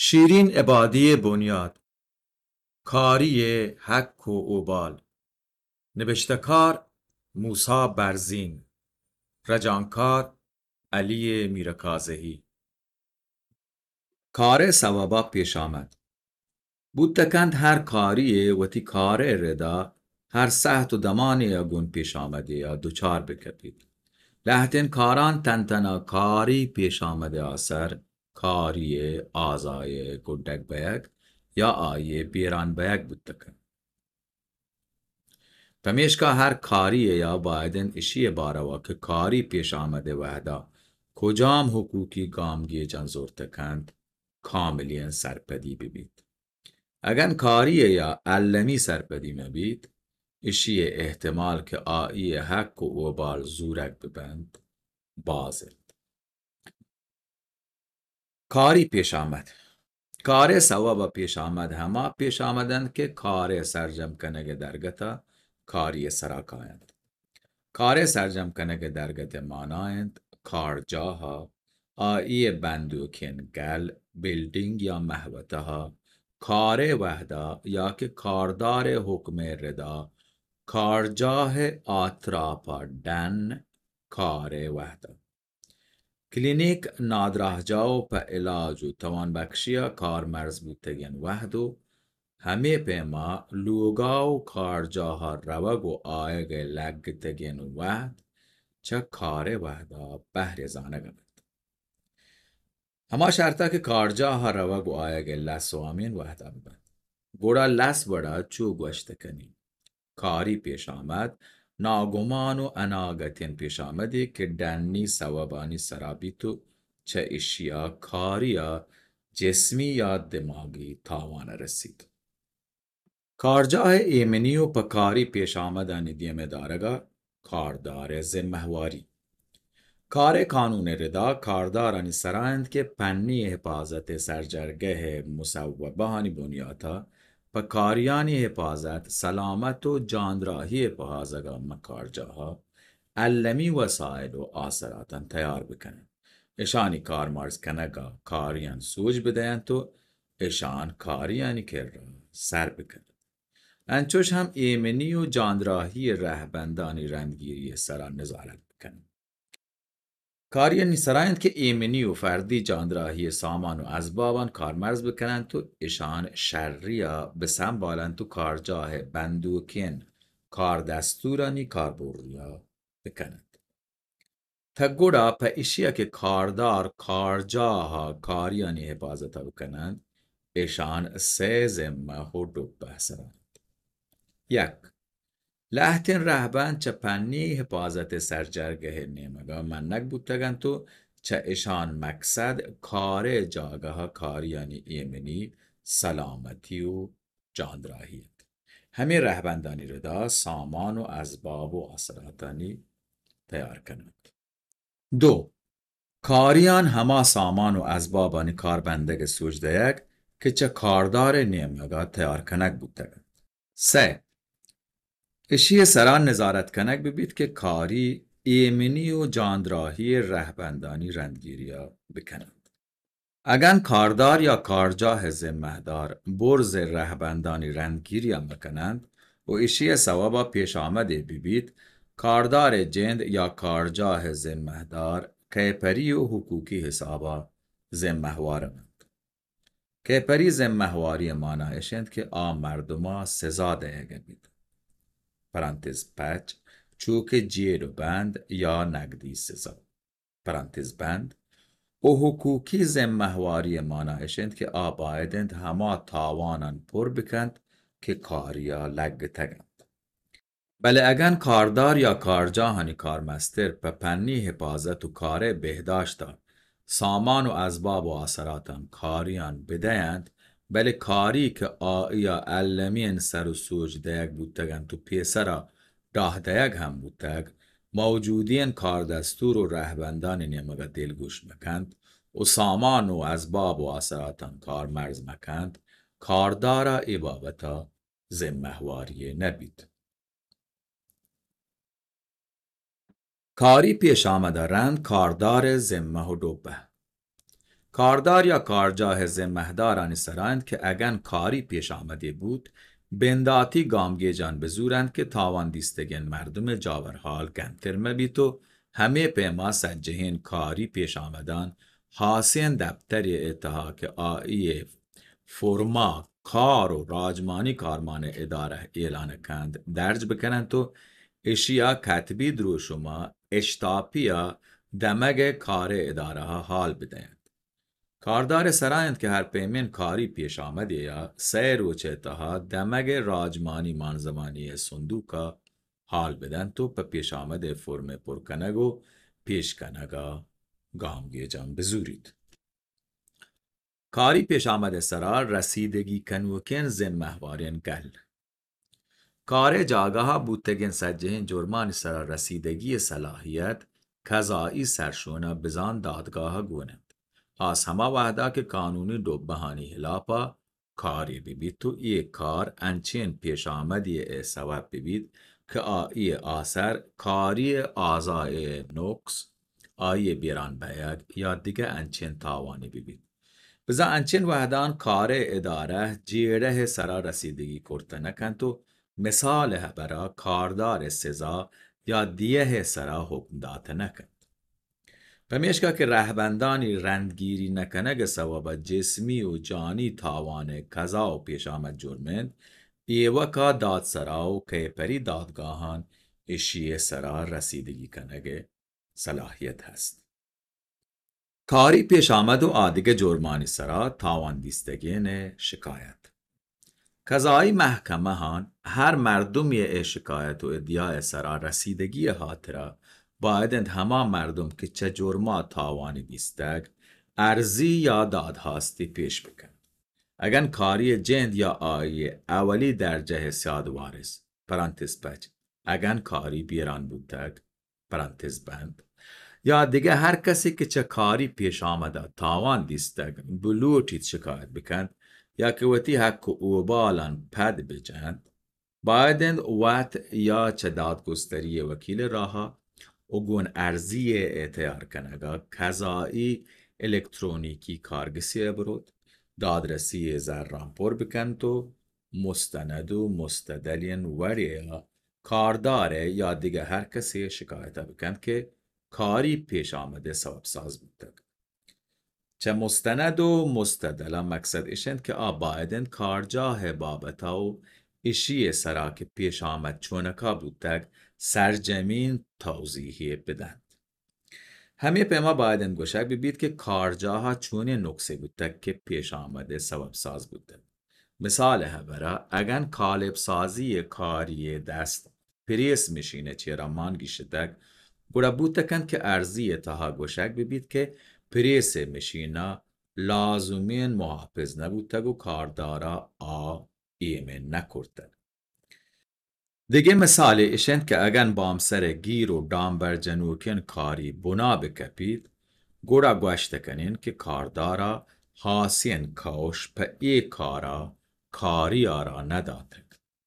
شیرین عبادی بنیاد، کاری حق و اوبال، نوشتکار موسی برزین، رجانکار علی میرکازهی. کار ثوابا پیش آمد. بودتکند هر کاری وتی کار ردا هر سهت و دمانی اگون پیش آمده یا دوچار بکبید. لحتین کاران تنتنا کاری پیش آمده آسر کاری آزای گودک بیگ یا آیه بیران بیگ بودتکند. پمیشکا هر کاریه یا بایدن اشی باروا که کاری پیش آمده وحدا کجام حقوقی گامگی جنزورتکند کاملین سرپدی ببید. اگر کاریه یا علمی سرپدی مبید اشی احتمال که آئی حق و اوبال زورک ببند بازد. کاری پیش آمد. کار ثوابا پیش آمد هما پیش آمدند که کار سرجم کنگ درگتا کاری سراکایند. کار سرجم کنگ درگت مانایند کارجاها آئی بندوکین گل بیلدینگ یا محوتها کار وحدا یا که کاردار حکم ردا کارجاه آتراپا دن کار وحدا کلینیک نادراه جاو پا علاج و توان بخشیا کار مرز بودتگین وحدو همه پیما لوگاو کارجاها روگ و آیگ لگتگین وحد چه کار وحدا بهر زانگمد. هما شرطا که کارجاها روگ و آیگ لس و امین وحدا ببند. گوڑا لس بڑا چو گوشتکنی. کاری پیش آمد ناگمان و اناگتین پیش آمدی که دنی ثوابانی سرابیتو چه اشیا کاریا جسمی یا دماغی تاوان رسید. کارجاه ایمنی و پا کاری پیش آمدانی دیم دارگا کاردار ذمهواری. کار قانون ردا کاردارانی سرایند که پنی حفاظت سرجرگه مصوبهانی بنیاتا پا کاریانی حفاظت سلامت و جانراهی حفاظگا مکارجاها علمی وسائل و آثراتان تیار بکنن. اشانی کار مرز کنگا کاریان سوج بدهن تو اشان کاریانی که را سر بکنن. انچوش هم ایمنی و جانراهی رهبندانی رندگیری سران نظارت بکنن. کاریانی سرایند که ایمنی و فردی جانراهی سامان و اسبابان کارمرز بکنند تو اشان شریا بسنبالند تو کارجاه بندوکین کار دستورانی کاربوریا بکنند. تا گوڑا پا اشیا که کاردار کارجاها کاریانی حفاظتا بکنند اشان سه زمه و دو بحثرند. یک لحتین رهبند چه پنی حفاظت سرجرگه نیمگا منک بودتگن تو چه اشان مقصد کار جاگه کاریانی ایمنی سلامتی و جانراهیت. همه رهبندانی ردا سامان و اسباب و آثراتانی تیار کنند. دو کاریان هما سامان و اسبابانی کاربندگ سوجدهیک که چه کاردار نیمگا تیار کنک بودتگن. سه اشی سران نظارت کنک ببید که کاری ایمنی و جانراهی رهبندانی رندگیریا بکنند. اگر کاردار یا کارجاه ذمهدار برز رهبندانی رندگیریا بکنند و اشی ثوابا پیش آمده ببید کاردار جند یا کارجاه ذمهدار کیپری و حقوقی حسابا ذمهوارند. کیپری ذمهواری مانایشند که مردما سزا دهگه بید. پرانتز پچ چوک جیر و بند یا نقدی سزا. پرانتز بند و حقوقی ذمهواری مانایشند که بایدند هما تاوانان پر بکند که کاریا لگ تگند. بله اگر کاردار یا کارجاهانی کارمستر پا پنی حفاظت و کار بهداشتا سامان و اسباب و آثراتان کاریان بدهند بله کاری که آیا علمین سر و سوج دیگ بودتگن تو پیسرا راه دیگ هم بودتگ موجودین کاردستور و رهبندان نیمگا دلگوش مکند و سامان و اسباب و آثراتان کار مرز مکند کاردارا ایبابتا ذمهواری نبید. کاری پیش آمده رند کاردار ذمه و دوبه. کاردار یا کارجاه ذمهدارانی سرایند که اگن کاری پیش آمده بود بنداتی گامگیجان بزورند که تاوان دیستگین مردم جاورحال گنتر مبیتو همه پیما سجهین کاری پیش آمدن حاسین دبتری اتها که آئی فرما کار و راجمانی کارمان اداره اعلان کند درج بکنند تو اشیا کتبی درو شما اشتاپیا دمگ کار اداره ها حال بدهند. کاردار سرایند که هر پیمین کاری پیش آمده یا سه روچه تها دمگ راجمانی مانزمانی صندوقا حال بدن تو پا پیش آمده فرم پرکنگو پیش کنگا گامگیجان بزورید. کاری پیش آمده سرا رسیدگی کنوکن زن محوارین گل. کار جاگاها بودتگین سجهین جرمان سرا رسیدگی صلاحیت قضایی سرشونه بزان دادگاه گونند. از همه وحده که قانونی دو بهانی هلاپا کاری ببید تو ای کار انچین پیش آمدی سبب ببید که آئی آثر کاری آزای نقص آئی بیران بیگ یا دیگه انچین تاوانی ببید. بزا انچین وحدان کار اداره جیره سرا رسیدگی کرده نکن تو مثال برا کاردار سزا یا دیه سرا حکم داته نکن. پمیشکا که رهبندانی رندگیری نکنگ سوابا جسمی و جانی تاوان قضا و پیش آمد جرمند ایوکا داد سرا و کیپری دادگاهان اشیه سرا رسیدگی کنگ صلاحیت هست. کاری پیش آمد و آدیگ جرمانی سرا تاوان دیستگین شکایت. قضایی محکمه هان هر مردمی شکایت و ادعای سرا رسیدگی حاطره باید همه مردم که چه جرما تاوانی دیستگ ارزی یا دادهاستی پیش بکن. اگر کاری جند یا آیه اولی درجه سیاد وارث پرانتز بچ اگر کاری بیران بودتگ پرانتز بند یا دیگه هر کسی که چه کاری پیش آمده تاوان دیستگ بلوٹید شکایت بکند یا که وتی حق او بالان پد بجند بایدند وقت یا چه دادگستری وکیل راها اگون ارزی اعتیار کنگا قضایی الکترونیکی کارگسی برود دادرسی زران پر بکن تو مستند و مستدلین وریا کارداره یا دیگه هر کسی شکایت بکن که کاری پیش آمده سبب ساز بودتگ. چه مستند و مستدل مقصد ایشند که بایدند کارجاه بابتا و اشی سرا که پیش آمد چونکا بودتگ سرجمین توضیحی بدند. همه پیما بایدند گوشک ببید که کارجاها چونه نقصه بودتگ که پیش آمده سبب ساز بودتگ. مثال هبرا اگر کالب سازی کاری دست پریس میشینه چیرا مانگیشتگ گوڑا بودتکن که ارزی تها گوشک ببید که پریس مشینا لازمین محافظ نبودتگ و کاردارا ایمن نکردتگ. دیگه مثال ایشند که اگر بامسر گیر و دامبر جنوکن کاری بنا بکپید گوڑا گوشتکنین که کاردارا حاسین کوش پا ای کارا کاری آرا نداتگ.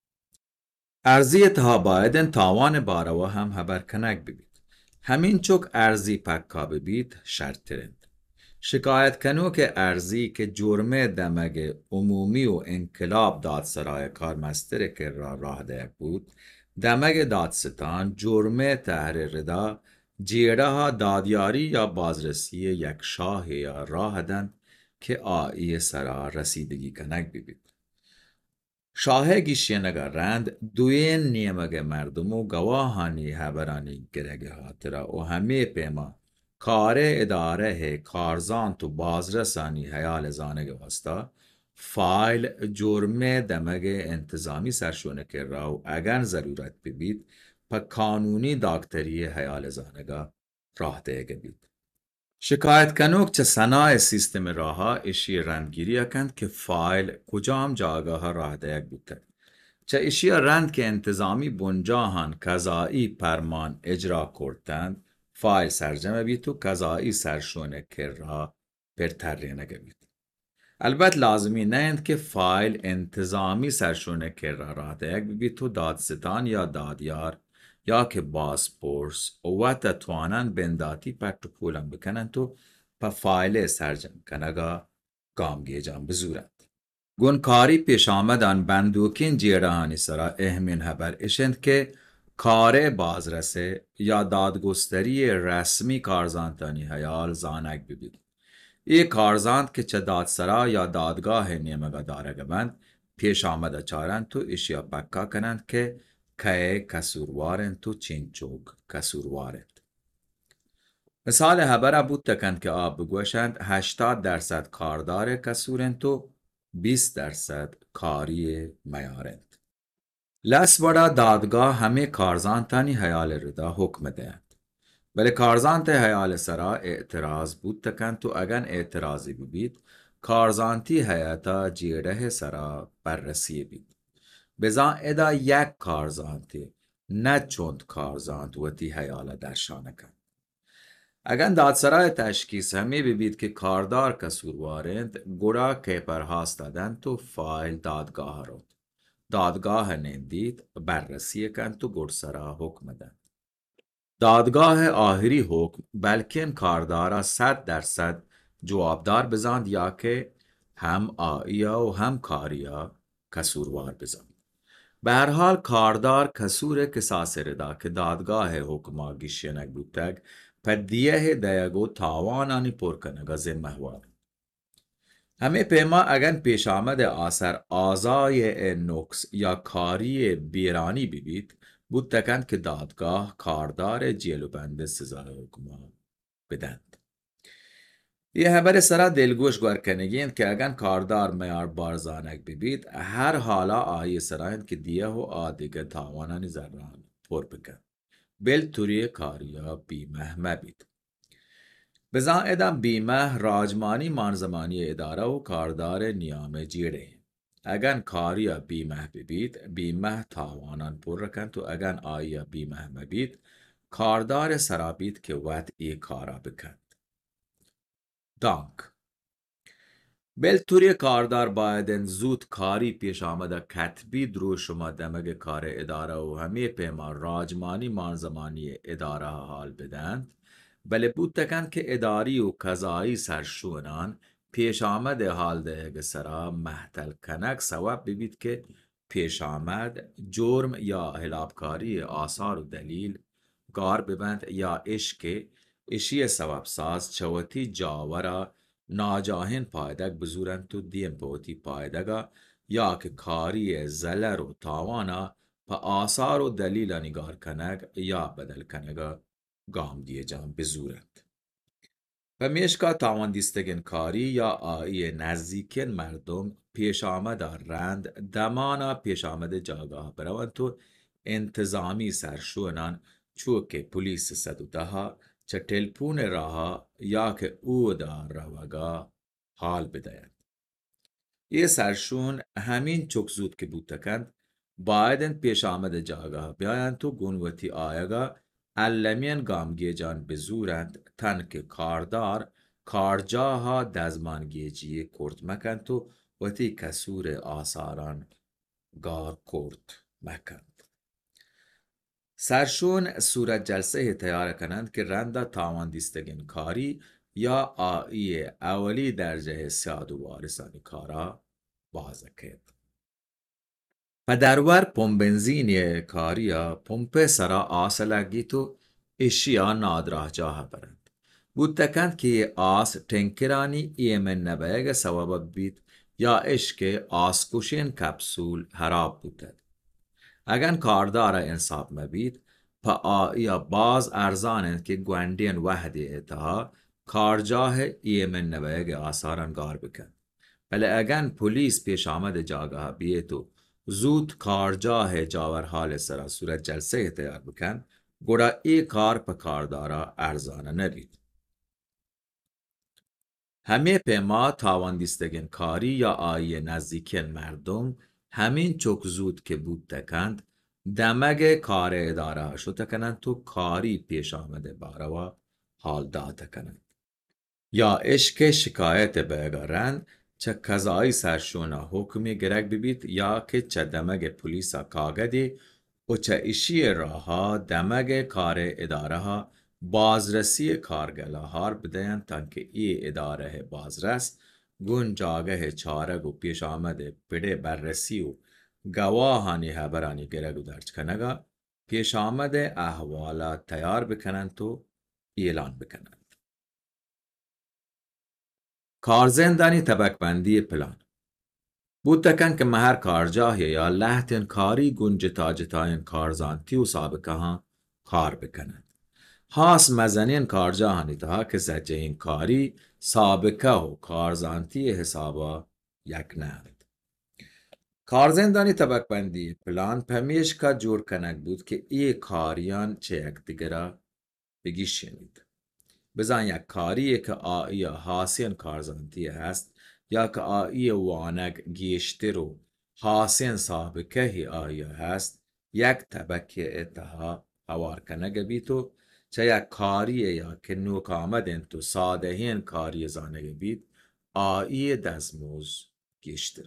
ارزی تها بایدن تاوان باروا هم هبر کنک ببید. همین چوک ارزی پکا ببید شرط ترند. شکایت کنو که ارزی که جرمه دمگ عمومی و انقلاب دادسرای کارمستر که راه ده بود دمگ دادستان جرمه تحریر دا جیره ها دادیاری یا بازرسی یک شاه یا راه دن که آئی سرا رسیدگی کنک ببید. شاه گیشینگا رند دوین نیمگ مردم و گواهانی هبرانی گرگ حاطره و همه پیما کار اداره کارزان تو بازرسانی حیال زانگ واسطا فایل جرمه دمگ انتظامی سرشونه که را و اگر ضرورت ببید پا قانونی داکتری حیال زانگا راه دیگه بید. شکایت کنوک چه صناع سیستم راها اشی رندگیری کند که فایل کجام جاگاه راه دیگ بودتگ. چه اشی رند که انتظامی بنجاهان قضایی پرمان اجرا کردند فایل سرجمه بید و قضایی سرشونه که را پرتره نگه بید. البته لازمی نیند که فایل انتظامی سرشونه که را راه دیگ بید و دادستان یا دادیار یا که بازپرس و تتوانن بنداتی پرت پولم بکنن تو پا فایل سرجم کنگا گامگیجان بزورند. گون کاری پیش آمدن بندوکین جیرهانی سرا اهمین هبر اشند که کار بازرسه یا دادگستری رسمی کارزانتانی هیال زانک ببید. ای کارزاند که چه دادسرا یا دادگاه نیمگا دارگ بند پیش آمده چارند تو اشیا پکا کنند که کسوروارند تو چینچوک کسوروارند. مثال هبره بود تکند که بگوشند 80% کاردار کسورند تو 20% کاری میارند. لس وڑا دادگاه همه کارزانتانی حیال ردا حکم دهند. ولی کارزانت حیال سرا اعتراض بود تکند تو اگن اعتراضی ببید کارزانتی حیاتا جیره سرا بررسی بید. بزان ادا یک کارزانتی نه چند کارزانت و تی حیال درشانه کند. اگر دادسرای تشخیص همی ببید که کاردار کسوروارند گوڑا کیپر هاستادن تو فایل دادگاه رو. دادگاه نندید بررسی کن تو گرسرا حکم دن. دادگاه آخری حکم بلکن کاردارا 100% جوابدار بزاند یا که هم آئیا و هم کاریا کسوروار بزاند. به هر حال کاردار کسور کساس ردا که دادگاه حکما گیشینک بودتگ پر دیه دیگو تاوانانی پرکنگا زمهوار. همه پیما اگن پیش آمد آثر آزای نقص یا کاری بیرانی ببید بود تکند که دادگاه کاردار جیلو بند سزای حکما بدند. یه هبر سرا دلگوش گوارکنگیند که اگن کاردار میار بارزانک ببید هر حالا آیه سرایند که دیه و آدیگه تاوانانی زران پر بکن. بل توری کاریا بیمه مبید. بزان ادام بیمه راجمانی مانزمانی اداره و کاردار نیام جیره. اگن کاریا بیمه ببید بیمه تاوانان پر رکن تو اگن آیا بیمه مبید کاردار سرابید که وطعی کارا بکند. دانک بلتوری کاردار بایدن زود کاری پیش آمده کتبی درو شما دمگ کار اداره و همه پیما راجمانی مانزمانی اداره حال بدند بله بود تکند که اداری و قضایی سرشونان پیش آمده حال دهگ سرا محتل کنک سواب ببید که پیش آمد جرم یا هلابکاری آثار و دلیل گار ببند یا اشک اشی سواب ساز چوتی جاورا ناجاهن پایدک بزورن تو دیم پوتی پایدگا یا که کاری زلر و تاوانا پا آثار و دلیل نگار کنگ یا بدل کنگا گام دیه جان بزورند. و میشکا تاوان دیستگن کاری یا آئی نزدیکن مردم پیش آمد رند دمانا پیش آمد جاگاه بروند تو انتظامی سرشونان چوک پولیس 110 چه تلپون راها یا که او دار روگا حال بدهند. یه سرشون همین چک زود که بود تکند بایدن پیش آمد جاگاه بیایند تو گونوتی آیگا علمین گامگیجان بزورند تن که کاردار کارجاها دزمانگیجی کرد مکن تو وتی کسور آثاران گار کرد مکند. سرشون صورت جلسه تیار کنند که رنده تاوان دیستگین کاری یا آئی اولی درجه سیاد و وارثانی کارا بازکید. و درور پمبنزینی کاریا پمپ سرا آسلگی تو اشیا نادراه جاه برند. بود تکند که آس تنکرانی ایمن نبیگ سوابق بید یا اشک آسکوشین کپسول حراب بودد. اگر کاردار انصاب مبید پا آیا باز ارزانند که گوندین وحدی اتها کارجاه ایمن نبیگ آثاران گار بکن. بله اگر پولیس پیش آمد جاگاه بیتو زود کارجاه جاور حال سرا صورت جلسه تیار بکن گوڑا ای کار پا کاردارا ارزانه نبید. همه پیما تاوان دیستگین کاری یا آیه نزدیکین مردم همین چک زود که بود تکند دمگ کار اداره شو تکنند تو کاری پیش آمده باروا حال دا تکنند. یا اشک شکایت بگرند چه قضایی سرشونا حکمی گرک ببید یا که چه دمگ پولیسا کاغدی و چه اشی راها دمگ کار اداره ها بازرسی کارگلا هار بدهن تا که ای اداره بازرس گون جاگه چارگ و پیش آمده پده بررسی و گواهانی خبرانی گرگ و درج کنگا پیش آمده احوالات تیار بکنند و اعلان بکنند. کارزندانی طبقبندی پلان بود تکن که مهر کارجاهی یا لحتین کاری گنج تاجتاین کارزانتی و سابقه ها کار بکنند. هاس مزنین کارجاهانی تا که سجهین کاری سابقه و کارزانتی حسابا یک نهد. کارزندانی طبق بندی پلان پمیش که جور کنک بود که ای کاریان چه یک دیگره بگی شنید. بزن یک کاری که آئی حاسین کارزانتی هست یا که آئی وانگ گیشتر و حاسین سابقه هی آئی هست یک طبقه اتها هوار کنگ بیتو چه یک کاری یا که نوک آمدن تو سادهین کاری زانگ بیت آئی دزموز گیشتره.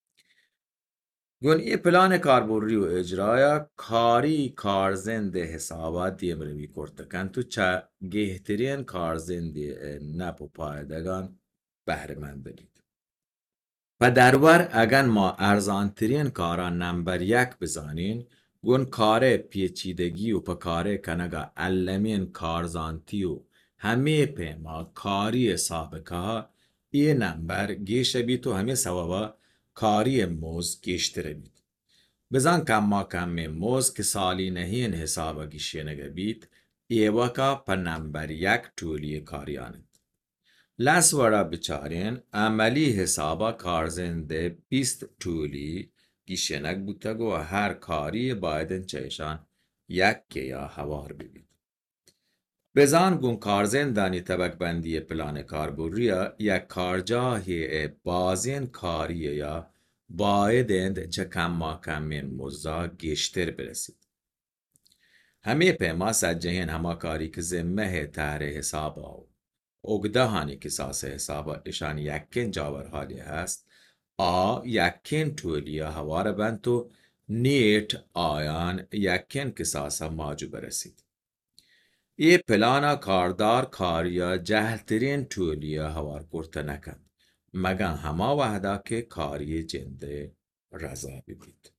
گون ای پلان کاربری و اجرایا کاری کارزند حسابات دیم روی کرتکن تو چه گهترین کارزند نپ و پایدگان بهره مند بلید. و درور اگر ما ارزانترین کاران نمبر یک بزانین گون کار پیچیدگی و پکاره کنگا علمین کارزانتی و همه پیما کاری سابقه ها ای نمبر گیشه بی تو همه سوابا کاری موز گیشتره بید. بزن کم موز که سالی نهین حسابا گیشه نگه بید ایوکا پا نمبر یک طولی کاریانه. لس ورا بچارین عملی حسابا کارزنده 20 طولی گیشنک بودتگ و هر کاری بایدن چهشان یک که یا هوار ببید. بزان گون کارزندانی طبق بندی پلان کاربوریا یک کارجاهی بازین کاری یا بایدند چه کم موزا گشتر برسید. همه پیما سجهین همه کاری که زمه تهر حساب آو. اگده هانی که ساس حسابا اشان یکین جاور حالی هست یکین طولی هوار بند نیت آیان یکین که ساسا ماجو برسید. ای پلانا کاردار کاریا جهلترین طولی هوار کرته نکن مگن همه وحده که کاری جنده رضا بید.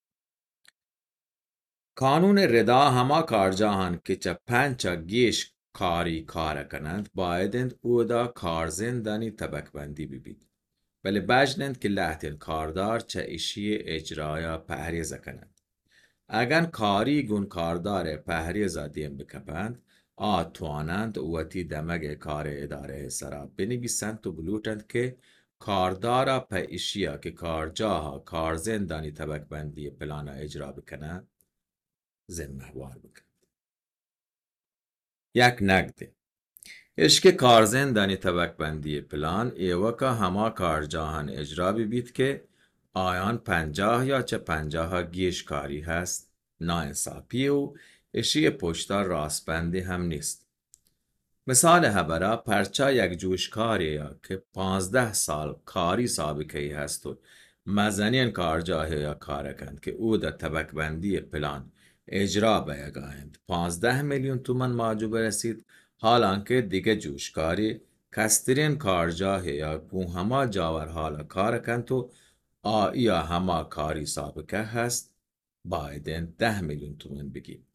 قانون ردا همه کارجاهان که چه پنچا گیش کاری کار کنند بایدند او دا کارزندانی طبق بندی ببید. بله بجنند که لحتین کاردار چه اشی اجرایا پهریزه کنند. اگر کاری گون کاردار پهریزه دیم بکپند توانند اوتی دمگ کار اداره سرا بنویسند و بلوتند که کاردارا پا اشیا که کارجاها کارزندانی طبق بندی پلانا اجرا بکنند زمهوار بکند. یک نقده اشک کارزندانی طبق بندی پلان ایوکا همه کارجاهان اجرا بید که آیان 50 یا چه 50 گیش کاری هست ناانصافی و اشی پشتا راستبندی هم نیست. مثال هبرا پرچا یک جوشکاری یا که 15 سال کاری سابقه هست و مزنین کارجاهی یا کارکند که او در طبق بندی پلان اجرا بیگاهند 15 میلیون تومان ماجو برسید حالان که دیگه جوشکاری کسترین کارجاهی یا گون همه جاور حالا کارکند و یا همه کاری سابقه هست بایدن 10 میلیون تومان بگیم.